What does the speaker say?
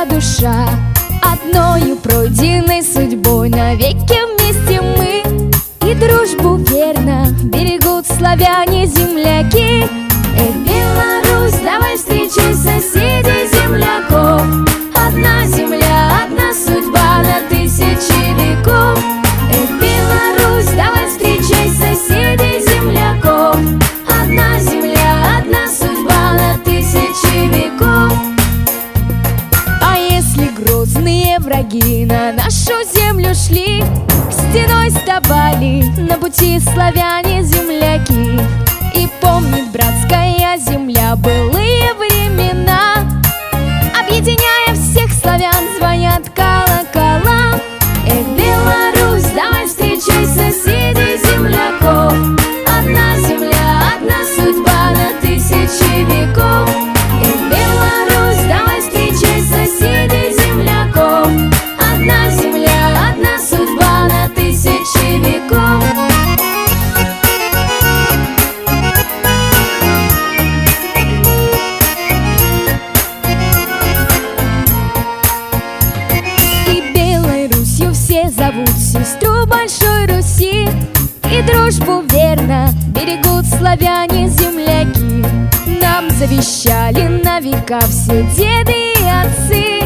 одна душа, одною пройденной судьбой навеки вместе мы. И дружбу верно берегут славяне-земляки. Эх, Беларусь, давай встречай соседей земляков. Одна земля, одна судьба на тысячи веков. Эх, Беларусь, давай встречай соседей земляков. Одна земля, одна судьба на тысячи веков. А если грозные враги на нашу землю шли, стеной вставали на пути славяне-земляки. И помнит братская земля былые времена, объединяя всех славян, звонят колокола. Эх, Беларусь, давай встречай соседей земляков. Одна земля, одна судьба на тысячи веков. Эх, Беларусь, давай встречай соседей земляков. Одна земля, одна судьба на тысячи веков. Зовут сестру Большой Руси, и дружбу верно берегут славяне-земляки. Нам завещали на века все деды и отцы.